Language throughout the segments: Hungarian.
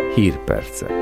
Hírpercek.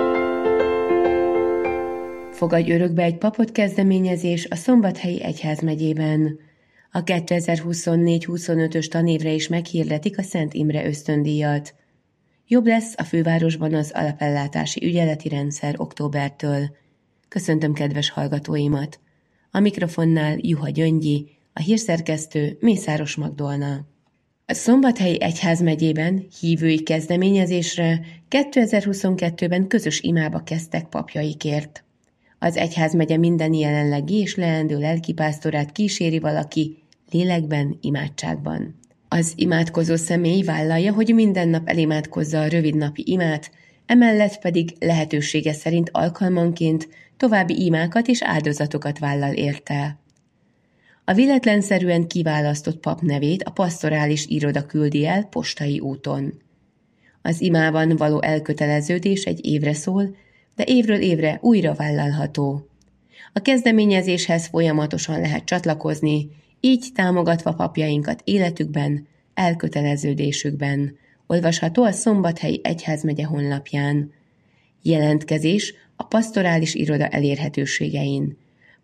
Fogadj örökbe egy papot kezdeményezés a Szombathelyi Egyházmegyében. A 2024-25-ös tanévre is meghirdetik a Szent Imre ösztöndíjat. Jobb lesz a fővárosban az alapellátási ügyeleti rendszer októbertől. Köszöntöm kedves hallgatóimat! A mikrofonnál Juha Gyöngyi, a hírszerkesztő Mészáros Magdolna. A Szombathelyi Egyházmegyében hívői kezdeményezésre 2022-ben közös imába kezdtek papjaikért. Az egyházmegye minden jelenlegi és leendő lelkipásztorát kíséri valaki lélekben, imádságban. Az imádkozó személy vállalja, hogy minden nap elimádkozza a rövidnapi imát, emellett pedig lehetősége szerint alkalmanként további imákat és áldozatokat vállal érte. A véletlenszerűen kiválasztott pap nevét a pastorális iroda küldi el postai úton. Az imában való elköteleződés egy évre szól, de évről évre újra vállalható. A kezdeményezéshez folyamatosan lehet csatlakozni, így támogatva papjainkat életükben, elköteleződésükben. Olvasható a Szombathelyi Egyházmegye honlapján. Jelentkezés a pastorális iroda elérhetőségein.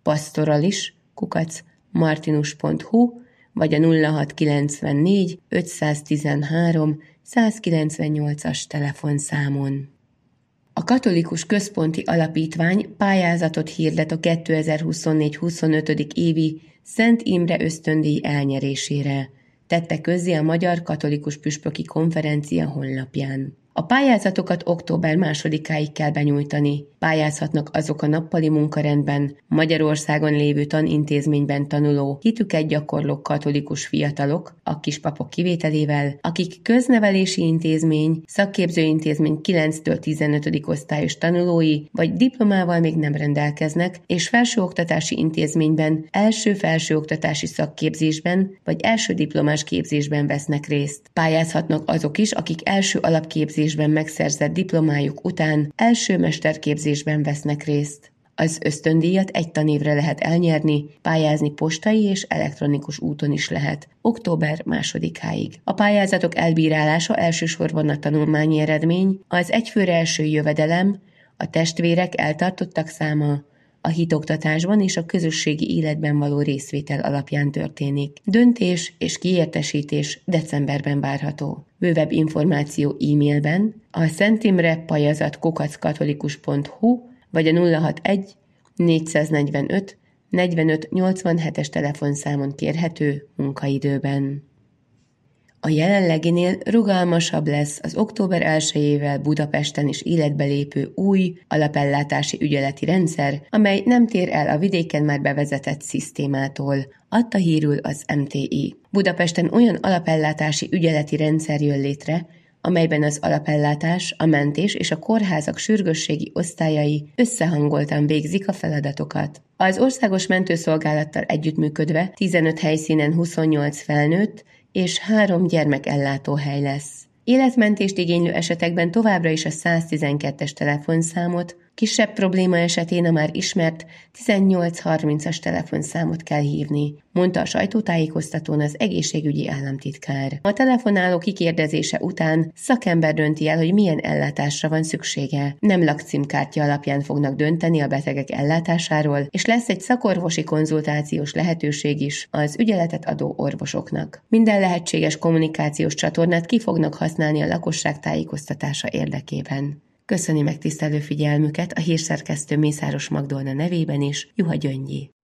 pastoralis@martinus.hu vagy a 0694 513 198-as telefonszámon. A Katolikus Központi Alapítvány pályázatot hirdet a 2024-25. évi Szent Imre ösztöndíj elnyerésére, tette közzé a Magyar Katolikus Püspöki Konferencia honlapján. A pályázatokat október 2-áig kell benyújtani. Pályázhatnak azok a nappali munkarendben, Magyarországon lévő tanintézményben tanuló, hitüket gyakorló katolikus fiatalok, a kispapok kivételével, akik köznevelési intézmény, szakképzőintézmény 9-től 15. osztályos tanulói, vagy diplomával még nem rendelkeznek, és felsőoktatási intézményben, első felsőoktatási szakképzésben, vagy első diplomás képzésben vesznek részt. Pályázhatnak azok is, akik első alapképzésben megszerzett diplomájuk után első mesterképzésben vesznek részt. Az ösztöndíjat egy tanévre lehet elnyerni, pályázni postai és elektronikus úton is lehet, október 2-áig. A pályázatok elbírálása elsősorban a tanulmányi eredmény, az egyfőre eső jövedelem, a testvérek eltartottak száma, a hitoktatásban és a közösségi életben való részvétel alapján történik. Döntés és kiértesítés decemberben várható. Bővebb információ e-mailben a szentimre@katolikus.hu vagy a 061 445 45 87-es telefonszámon kérhető munkaidőben. A jelenleginél rugalmasabb lesz az október 1-ével Budapesten is életbe lépő új alapellátási ügyeleti rendszer, amely nem tér el a vidéken már bevezetett szisztémától, adta hírül az MTI. Budapesten olyan alapellátási ügyeleti rendszer jön létre, amelyben az alapellátás, a mentés és a kórházak sürgősségi osztályai összehangoltan végzik a feladatokat. Az Országos Mentőszolgálattal együttműködve 15 helyszínen 28 felnőtt és 3 gyermekellátóhely lesz. Életmentést igénylő esetekben továbbra is a 112-es telefonszámot, kisebb probléma esetén a már ismert 1830-as telefonszámot kell hívni, mondta a sajtótájékoztatón az egészségügyi államtitkár. A telefonáló kikérdezése után szakember dönti el, hogy milyen ellátásra van szüksége. Nem lakcímkártya alapján fognak dönteni a betegek ellátásáról, és lesz egy szakorvosi konzultációs lehetőség is az ügyeletet adó orvosoknak. Minden lehetséges kommunikációs csatornát ki fognak használni a lakosság tájékoztatása érdekében. Köszöni megtisztelő figyelmüket a hírszerkesztő Mészáros Magdolna nevében is Juha Gyöngyi.